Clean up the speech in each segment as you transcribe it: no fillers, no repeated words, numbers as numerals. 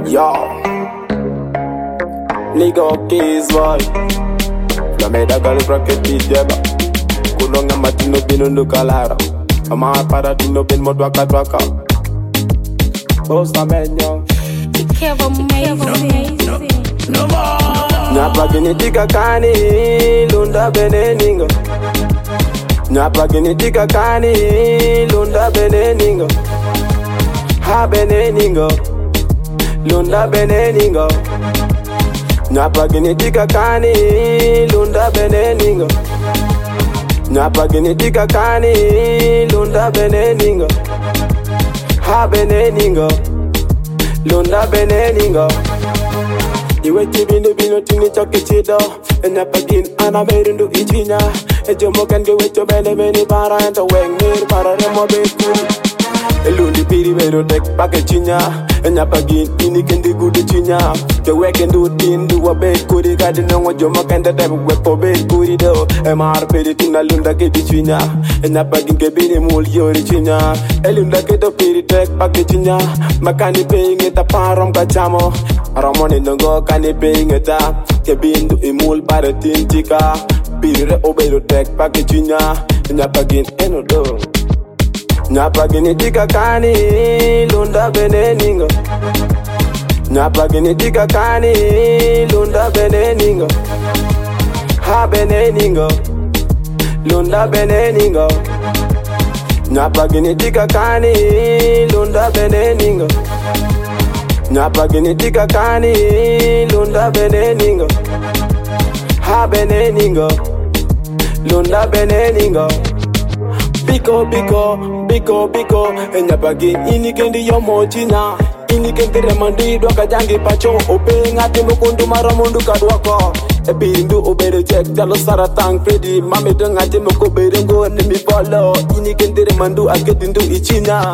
Yo, nigga keys boy. Flameda gal bracket jeba. Kulonga matino binundu kalaro. Ama para tino bin modwaka twaka. Bossa menyo. Nyapa gini tika kani lunda beneningo. Nyapa gini tika kani lunda beneningo. Ha beneningo. Lunda beneningo. Nyapa gini tika kani lunda beneningo. Nyapa gini tika kani lunda beneningo. Ha beneningo. Lunda beneningo. Iwe tibini bino tini choki chido. Nyapa gini anamerindu ichinya. Ejomo kange wecho bene bene para ento wengir para remo beku. Elundi piri vero tek pake chinya. Nyapa gin ini kendi gude chinya. Te wekendu tindu wa bekuri. Kadi nongo jomo kende deb wepo bekuri do. Emar piri tina lunda kedi chinya. Nyapa gin kebini mul yori chinya. Elunda kedo piri tek pake chinya. Makani peyinge ta parom kachamo. Ramoni nongo kani peyinge ta. Kebindu imul pare tintika. Piri re obero tek pake chinya. Nyapa gin eno do. Nyapa gini tika kani lunda beneningo. Nyapa gini tika kani lunda beneningo. Ha beneningo. Lunda beneningo. Nyapa gini tika kani lunda beneningo. Nyapa gini tika kani lunda beneningo. Ha beneningo. Lunda beneningo. Biko, biko, biko, biko. Nyapa gini ini kendi yomo chinya. Ini kendi remandi doka jangi pacho. Ope ngati mukundu maramundu kadwako. Ebindu obere check jalo saratang pedi. Mami do ngati mukubere ngo nimi follow. Ini kendi remandu akedindu ichinya.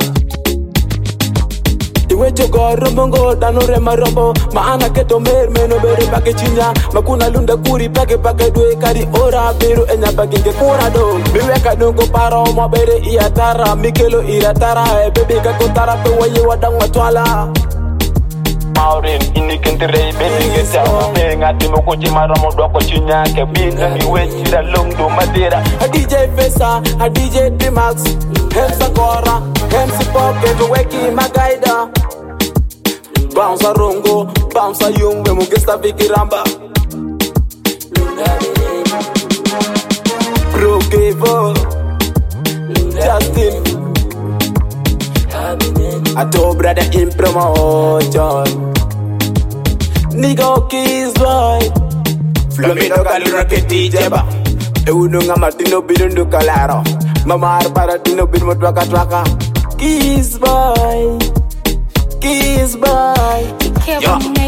Iwe chogo rombongo dano rema rombo. Maana keto mer meno bere pake chinya. Makuna lunda kuri pake dwe kari ora beru nyapa ginge kura do. Biwe kadungo paro mo bere iatara. Mikelo iratara bebe kakotara pe waye wadang watwala. Maureen ini kentere bebe ngeta. Ngati mokoji maromo doko chinya. Kebinda miwe chira lungdu madera. A DJ Fesa, a DJ D-Max. Hemsa Kora, Hemsi Pocket, Weki Magaida. Bounce a rongo, bounce a young, we mugesta Vicky Ramba. Bro Gavo, Justin. I told brother in promotion. Nigga keys boy. Flamino kalura keti jeba. Eununga Martino birundu kalaro. Mamar para tino bin motwaka twaka. Keys boy. Keys boy. Yo.